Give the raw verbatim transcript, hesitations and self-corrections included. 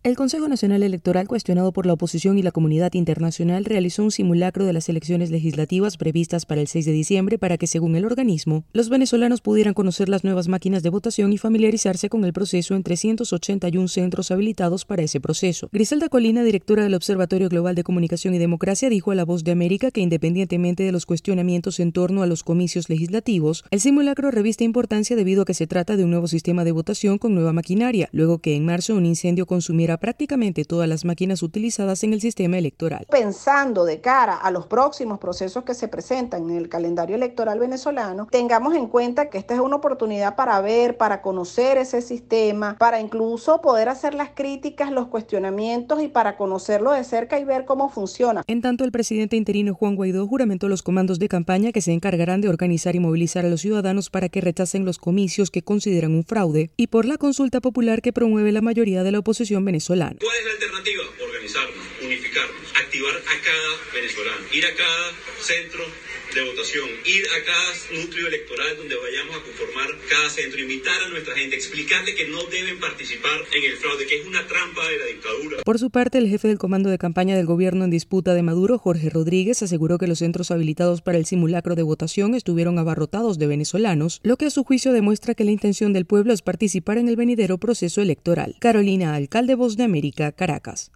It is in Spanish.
El Consejo Nacional Electoral, cuestionado por la oposición y la comunidad internacional, realizó un simulacro de las elecciones legislativas previstas para el seis de diciembre para que, según el organismo, los venezolanos pudieran conocer las nuevas máquinas de votación y familiarizarse con el proceso en trescientos ochenta y uno centros habilitados para ese proceso. Griselda Colina, directora del Observatorio Global de Comunicación y Democracia, dijo a La Voz de América que, independientemente de los cuestionamientos en torno a los comicios legislativos, el simulacro reviste importancia debido a que se trata de un nuevo sistema de votación con nueva maquinaria, luego que en marzo un incendio consumiera prácticamente todas las máquinas utilizadas en el sistema electoral. Pensando de cara a los próximos procesos que se presentan en el calendario electoral venezolano, tengamos en cuenta que esta es una oportunidad para ver, para conocer ese sistema, para incluso poder hacer las críticas, los cuestionamientos y para conocerlo de cerca y ver cómo funciona. En tanto, el presidente interino Juan Guaidó juramentó los comandos de campaña que se encargarán de organizar y movilizar a los ciudadanos para que rechacen los comicios que consideran un fraude y por la consulta popular que promueve la mayoría de la oposición venezolana. ¿Cuál es la alternativa? Organizarnos, unificarnos, activar a cada venezolano, ir a cada centro de votación, ir a cada núcleo electoral donde vayamos a conformar cada centro, invitar a nuestra gente, explicarle que no deben participar en el fraude, que es una trampa de la dictadura. Por su parte, el jefe del comando de campaña del gobierno en disputa de Maduro, Jorge Rodríguez, aseguró que los centros habilitados para el simulacro de votación estuvieron abarrotados de venezolanos, lo que a su juicio demuestra que la intención del pueblo es participar en el venidero proceso electoral. Carolina Alcalde, Voz de América, Caracas.